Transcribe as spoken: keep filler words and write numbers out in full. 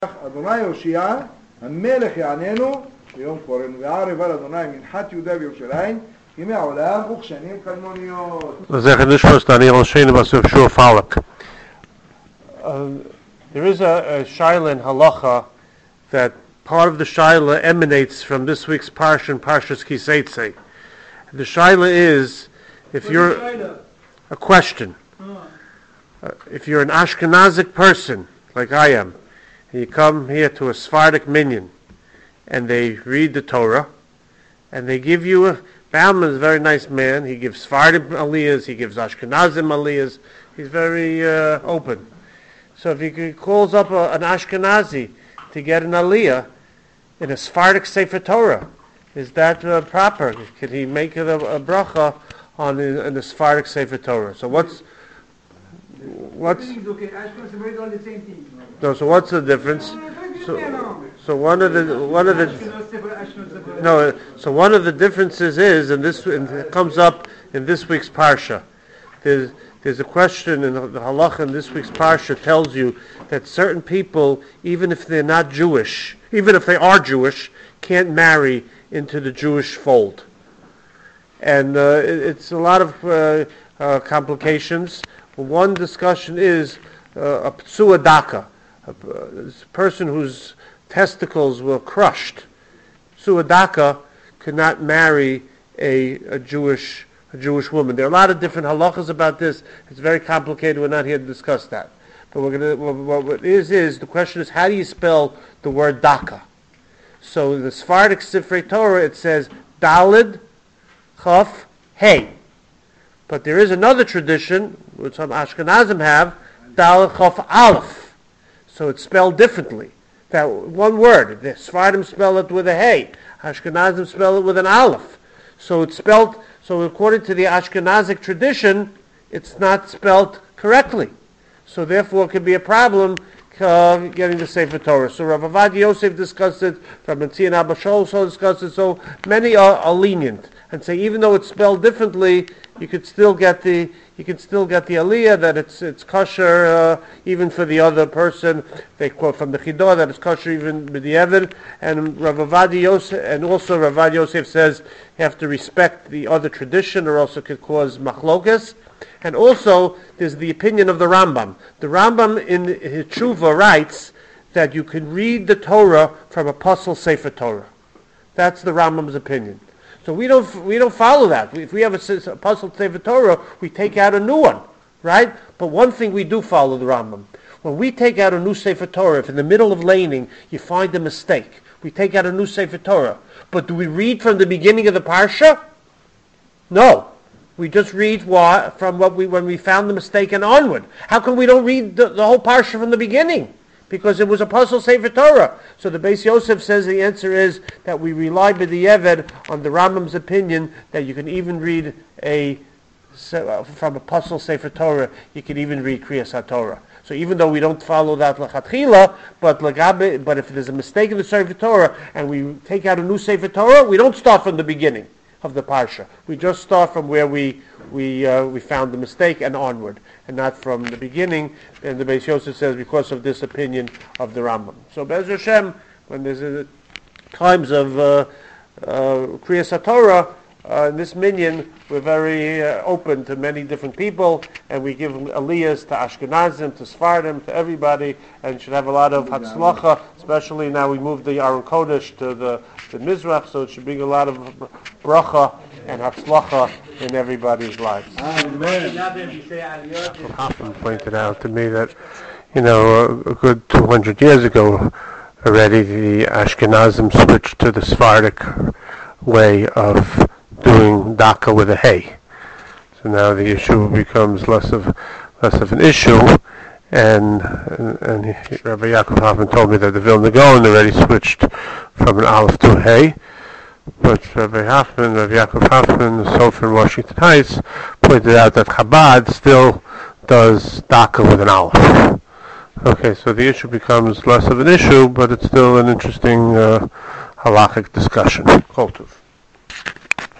אדוני יושיע, המלך יעננו ביום פורים, וערב על אדוני מנחת יהודה וירושלים, ימי העולם וכשנים קדמוניות. There is a, a shaila in halacha that part of the shaila emanates from this week's parsha, Parshas Kiseitze. The shaila is, if you're a question, uh, if you're an Ashkenazic person like I am, and you come here to a Sephardic minyan, and they read the Torah, and they give you a Bauman is a very nice man. He gives Sephardim aliyahs, he gives Ashkenazim aliyahs. He's very uh, open. So if he calls up a, an Ashkenazi to get an aliyah in a Sephardic Sefer Torah, is that uh, proper? Can he make it a, a bracha on in, in the Sephardic Sefer Torah? So what's what's no? So what's the difference? So, so one of the one of the no. So one of the differences is, and this and it comes up in this week's parsha. There's there's a question in the, the halacha in this week's parsha tells you that certain people, even if they're not Jewish, even if they are Jewish, can't marry into the Jewish fold, and uh, it, it's a lot of uh, uh, complications. One discussion is uh, a ptsua daka. A, a person whose testicles were crushed, Suadaka, could not marry a, a Jewish a Jewish woman. There are a lot of different halachas about this. It's very complicated. We're not here to discuss that. But we're going to. What, what it is is the question is, how do you spell the word daka? So in the Sephardic Sifrei Torah it says Dalid Chaf Hey, but there is another tradition which some Ashkenazim have Dalid Chaf Aleph. So it's spelled differently. That one word. The Sephardim spell it with a hey. Ashkenazim spell it with an aleph. So it's spelled. So according to the Ashkenazic tradition, it's not spelled correctly. So therefore, it could be a problem uh, getting the Sefer Torah. So Rav Avad Yosef discussed it. Rav Matzian Abba Shaul also discussed it. So many are, are lenient and say even though it's spelled differently, you could still get the you can still get the aliyah that it's it's kosher uh, even for the other person. They quote from the Chidah that it's kosher even b'diavad. And Rav Avad Yosef and also Rav Avad Yosef says you have to respect the other tradition, or else it could cause machlokas. And also there's the opinion of the Rambam. The Rambam in his Tshuva writes that you can read the Torah from a Pasal Sefer Torah. That's the Rambam's opinion. So we don't we don't follow that. If we have a, a Pasal Sefer Torah, we take out a new one, right? But one thing we do follow the Rambam. When we take out a new Sefer Torah, if in the middle of laning you find a mistake, we take out a new Sefer Torah. But do we read from the beginning of the parsha? No. We just read what, from what we when we found the mistake and onward. How come we don't read the, the whole parsha from the beginning? Because it was a Pasal Sefer Torah. So the Beis Yosef says the answer is that we rely b'diavad on the Rambam's opinion that you can even read a from a Pasal Sefer Torah. You can even read Kriyas HaTorah. So even though we don't follow that lechatchila, but lagabe, but if there's a mistake in the Sefer Torah and we take out a new Sefer Torah, we don't start from the beginning of the parsha. We just start from where we we uh, we found the mistake and onward, and not from the beginning. And the Beis Yosef says because of this opinion of the Rambam. So Be'ez Hashem, when there's uh, times of uh, uh, Kriyas HaTorah, uh, in this minyan, we're very uh, open to many different people, and we give aliyahs to Ashkenazim, to Sephardim, to everybody, and should have a lot of hatzlacha, especially now we moved the Aron Kodesh to the, the Mizrach, so it should bring a lot of bracha and hatzlacha in everybody's lives. Amen. Hoffman pointed out to me that, you know, a good two hundred years ago already, the Ashkenazim switched to the Sephardic way of doing daka with a hay. So now the issue becomes less of less of an issue, and and, and he, Rabbi Yaakov Hoffman told me that the Vilna Gaon already switched from an aleph to a hay. But Rabbi Hoffman, Rabbi Yaakov Hoffman, the Sofer in Washington Heights, pointed out that Chabad still does daka with an aleph. Okay, so the issue becomes less of an issue, but it's still an interesting uh, halachic discussion. Kol tuv.